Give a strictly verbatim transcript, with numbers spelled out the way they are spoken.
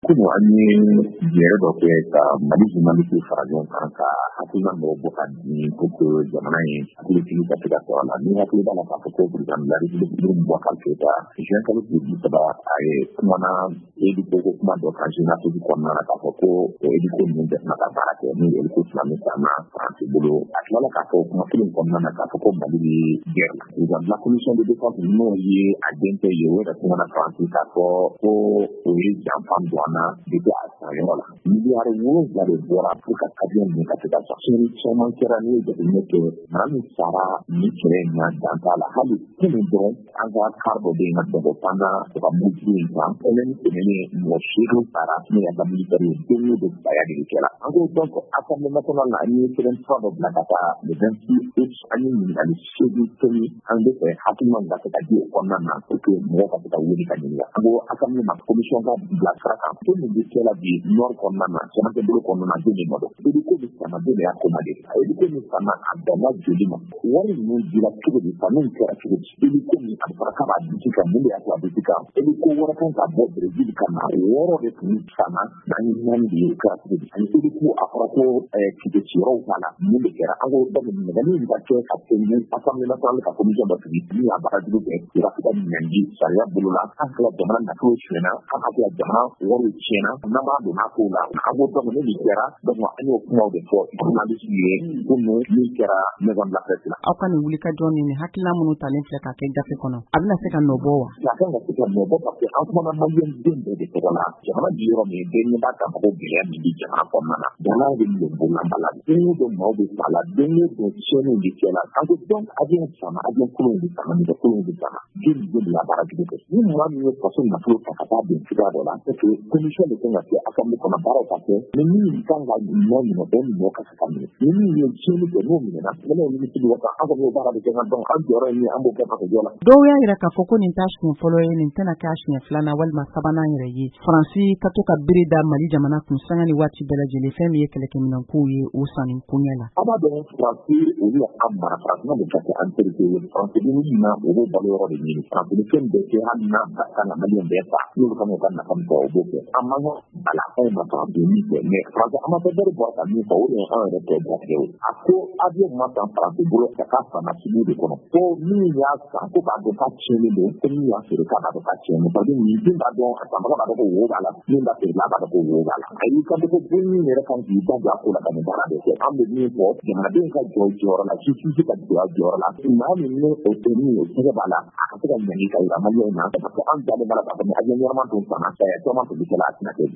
Kunu an ye yɛrɛ dɔ kɛ ka Mali journaliste fara ɲɔgɔn kan ka hakilina dɔw bɔ ka di pour que jamana in hakilisigi ka se ka sɔrɔ a la. Ni hakili b'a la k'a fɔ ko président de la République Boubacar Keïta juin kalo tile bi saba a ye kumana Ediko ko kuma dɔ kan Jeune Afrique kɔnɔna na k'a fɔ ko Ediko ninnu bɛɛ tɛna ka baara kɛ ni Ediko filanin taama France bolo. A tilala k'a fɔ kuma kelen kɔnɔna na k'a fɔ ko Mali bɛ guerre la. Président de la commission de défense n'o ye a denkɛ ye o yɛrɛ kumana France k'a fɔ ko o ye janfan don an na depuis a san yɔrɔ la. Miliyari wolonwula de bɔra pour que avion ninnu ka se ka sɔrɔ. Seri caman kɛra n'i ye jateminɛ kɛ mara min sara ni kɛlɛ in na dan t'a la. Hali kunun dɔrɔn an ka car dɔ bɛ yen ka tɛmɛ pendant u ka mobili in kan. Ɛlɛni tɛmɛnen mɔgɔ seegin sara n'o y'a ka militaire ye don o don baya de kɛra. An ko donc Assemblée nationale la an ye sɛbɛn fura dɔ bila ka taa le vingt-six août an ye ɲininkali seegin kɛli an bɛ fɛ hakilinaw ka se ka di o kɔnɔna na pour que mɔgɔw ka se ka wuli ka ɲininka. An ko Assemblée ma commission ka bila sira kan. Ko min bɛ kɛ la bi nord kɔnɔna na cɛmancɛ bolo kɔnɔna na den de nɔ don. Ediko bɛ sama den de y'a commandé. A Ediko min sama a danna joli ma. Wari ninnu dira cogo di fa n'o kɛra cogo di. Ediko min a fɔra k'a b'a disi kan mun de y'a to a disi kan. Ediko wɛrɛ kan ka bɔ Brésil ka na wɔɔrɔ de tun sama n'an ye naani de ye o kɛra cogo di. Ani Ediko a fɔra ko kile ciyɔrɔw b'a la mun de kɛra. An ko donc ɲininkali in ka kɛ ka tɛmɛ Assemblée nationale ka commission dɔ sigi min y'a baarajugu kɛ i ka se ka ɲininkali sariya bolo la. An hakili jamana nafolo suɲɛna an hakili jamana wariw tiɲɛna n'an b'a dɔn n'a ko la. An ko donc ne nin kɛra donc an y'o kumaw de fɔ journaliste ye ko min kɛra maison de la presse la. Aw ka nin wulikajɔ ni nin hakilina minnu talen filɛ ka kɛ gafe kɔnɔ a bɛna se ka nɔ bɔ wa? A kan ka se ka nɔ bɔ parce que an kumana maliyɛn den bɛɛ de tɔgɔ la. Jamana bi yɔrɔ min bɛɛ ɲɛ b'a kan ko gɛlɛya min bɛ jamana kɔnɔna na. Jamana bɛ lenbulanba la. Don o don maaw bɛ sa la. Don o don tiɲɛniw bɛ kɛ la. An ko donc avion sama avion kolonw bɛ sama nɛgɛ kolonw bɛ sama. Joli joli la baara jugu kɛ. Ni maa min ye faso nafolo ta ka taa bin cogoya dɔ la c'est que commission de kan ka kɛ assemblée kɔnɔ baaraw ka kɛ ni min kan ka ɲɔ minɛ bɛɛ minɛ ka se ka minɛ. Ni min ye tiɲɛni kɛ n'o minɛna ne ye minisiri dɔ kan an kɔni y'o baara de kɛ ka dɔn an jɔyɔrɔ ye min an b'o kɛ ka jɔ la. Dɔw y'a yira k'a fɔ ko nin t'a siɲɛ fɔlɔ ye nin tɛna k'a siɲɛ filanan walima sabanan yɛrɛ ye. Faransi ka to ka bere da Mali jamana kun sanga ni waati bɛɛ lajɛlen fɛn min ye kɛlɛkɛminɛnkow ye o sanni kuɲɛ la. A b'a dɔn Faransi olu ye an mara Faransi de ka kɛ an terikɛ ye. Faransi ni na o b'o balo yɔrɔ de ɲini. Faransi ni fɛn bɛɛ kɛ hali n'a ka kan ka Maliyɛn bɛɛ fa n'olu kan ka nafa min sɔrɔ o b'o kɛ. An man kan bala anw ma sɔn a bɛ min kɛ mais Faransi ambassadeur bɔra ka min fɔ o de ye anw yɛrɛ tɛ bɔ kɛ o. A ko avion ma san Faransi bolo ka taa fana sugu de kɔnɔ. Ko min y'a san ko k'a dɔn k'a tiɲɛnen don ko min y'a feere k'a b'a dɔn k'a tiɲɛnen parce que nin den b'a dɔn a sanbaga b'a dɔn ko wo b'a la min b'a feere la b'a dɔn ko wo b'a la. A y'i kanto ko den min yɛrɛ kan k'i da don a ko la ka nin baara de kɛ. An bɛ min fɔ jamanaden ka jɔ jɔyɔrɔ la justice ka jɔ jɔyɔrɔ la. Maa min ni o tɛ min ye o tɛgɛ b'a la a ka se ka ɲangi ka yira Maliyɛnw na parce que an dalen b'a la k'a fɔ ni avion ɲɛnama dun sanna caman tun bɛ kɛ la a tɛna kɛ